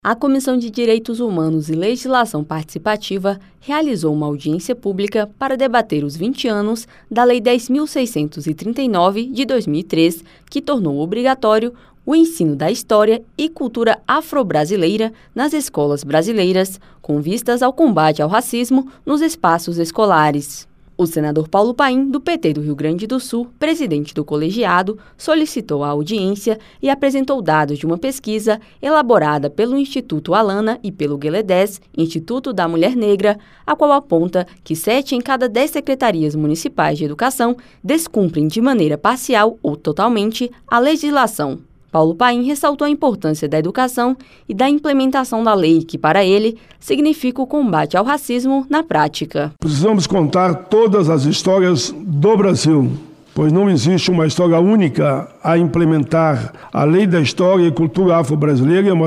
A Comissão de Direitos Humanos e Legislação Participativa realizou uma audiência pública para debater os 20 anos da Lei 10.639 de 2003, que tornou obrigatório o ensino da história e cultura afro-brasileira nas escolas brasileiras, com vistas ao combate ao racismo nos espaços escolares. O senador Paulo Paim, do PT do Rio Grande do Sul, presidente do colegiado, solicitou a audiência e apresentou dados de uma pesquisa elaborada pelo Instituto Alana e pelo GLE10, Instituto da Mulher Negra, a qual aponta que 7 em cada 10 secretarias municipais de educação descumprem de maneira parcial ou totalmente a legislação. Paulo Paim ressaltou a importância da educação e da implementação da lei, que, para ele, significa o combate ao racismo na prática. Precisamos contar todas as histórias do Brasil, pois não existe uma história única a implementar. A Lei da História e Cultura Afro-Brasileira é uma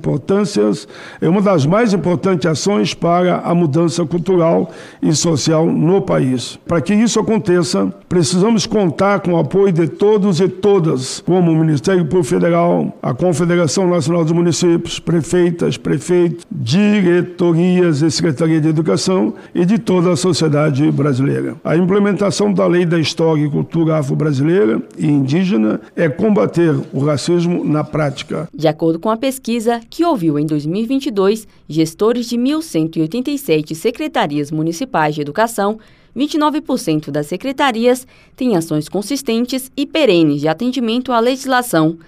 das mais importantes ações para a mudança cultural e social no país. Para que isso aconteça, precisamos contar com o apoio de todos e todas, como o Ministério Público Federal, a Confederação Nacional dos Municípios, prefeitas, prefeitos, diretorias e Secretaria de Educação e de toda a sociedade brasileira. A implementação da Lei da História e Cultura Afro-Brasileira e indígena é combater o racismo na prática. De acordo com a pesquisa, que ouviu em 2022 gestores de 1.187 secretarias municipais de educação, 29% das secretarias têm ações consistentes e perenes de atendimento à legislação,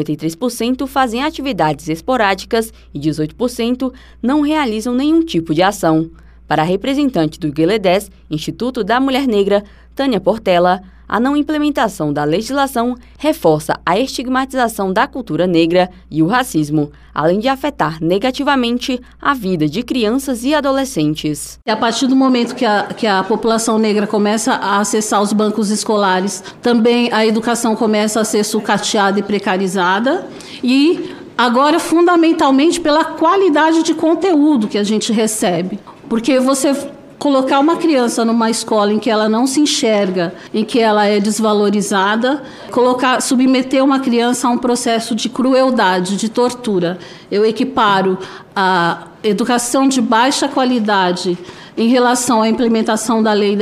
53% fazem atividades esporádicas e 18% não realizam nenhum tipo de ação. Para a representante do GLE10, Instituto da Mulher Negra, Tânia Portela, a não implementação da legislação reforça a estigmatização da cultura negra e o racismo, além de afetar negativamente a vida de crianças e adolescentes. A partir do momento que a população negra começa a acessar os bancos escolares, também a educação começa a ser sucateada e precarizada, e agora fundamentalmente pela qualidade de conteúdo que a gente recebe. Porque você colocar uma criança numa escola em que ela não se enxerga, em que ela é desvalorizada, submeter uma criança a um processo de crueldade, de tortura. Eu equiparo a educação de baixa qualidade em relação à implementação da Lei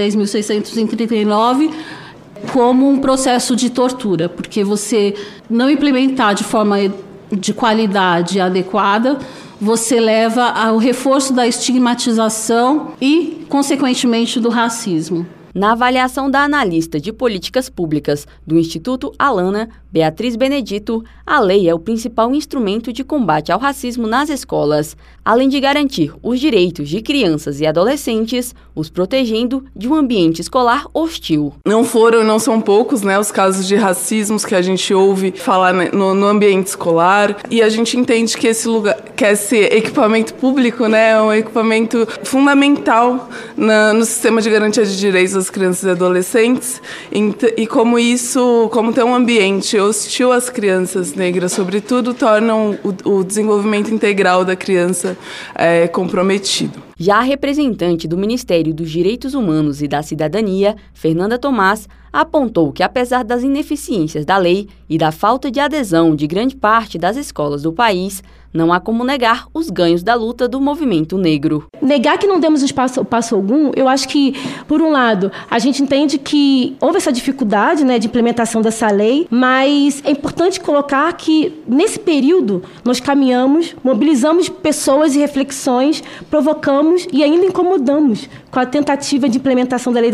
10.639 como um processo de tortura, porque você não implementar de forma de qualidade adequada, você leva ao reforço da estigmatização e, consequentemente, do racismo. Na avaliação da analista de políticas públicas do Instituto Alana, Beatriz Benedito, a lei é o principal instrumento de combate ao racismo nas escolas, além de garantir os direitos de crianças e adolescentes, os protegendo de um ambiente escolar hostil. Não são poucos, os casos de racismo que a gente ouve falar no ambiente escolar, e a gente entende que esse equipamento público, é um equipamento fundamental no sistema de garantia de direitos das crianças e adolescentes, e como ter um ambiente hostil às crianças negras, sobretudo, tornam o desenvolvimento integral da criança comprometido. Já a representante do Ministério dos Direitos Humanos e da Cidadania, Fernanda Tomás, apontou que, apesar das ineficiências da lei e da falta de adesão de grande parte das escolas do país, não há como negar os ganhos da luta do movimento negro. Negar que não demos passo algum, eu acho que, por um lado, a gente entende que houve essa dificuldade de implementação dessa lei, mas é importante colocar que, nesse período, nós caminhamos, mobilizamos pessoas e reflexões, provocamos e ainda incomodamos com a tentativa de implementação da Lei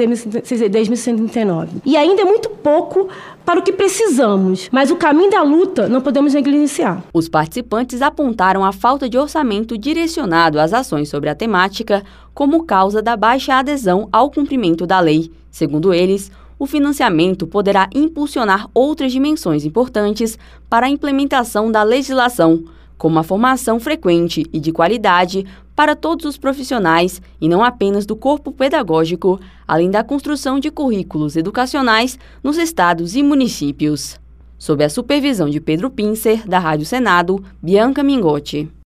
10.639. E ainda é muito pouco para o que precisamos, mas o caminho da luta não podemos negligenciar. Os participantes apontaram a falta de orçamento direcionado às ações sobre a temática como causa da baixa adesão ao cumprimento da lei. Segundo eles, o financiamento poderá impulsionar outras dimensões importantes para a implementação da legislação, como a formação frequente e de qualidade para todos os profissionais e não apenas do corpo pedagógico, além da construção de currículos educacionais nos estados e municípios. Sob a supervisão de Pedro Pincer, da Rádio Senado, Bianca Mingotti.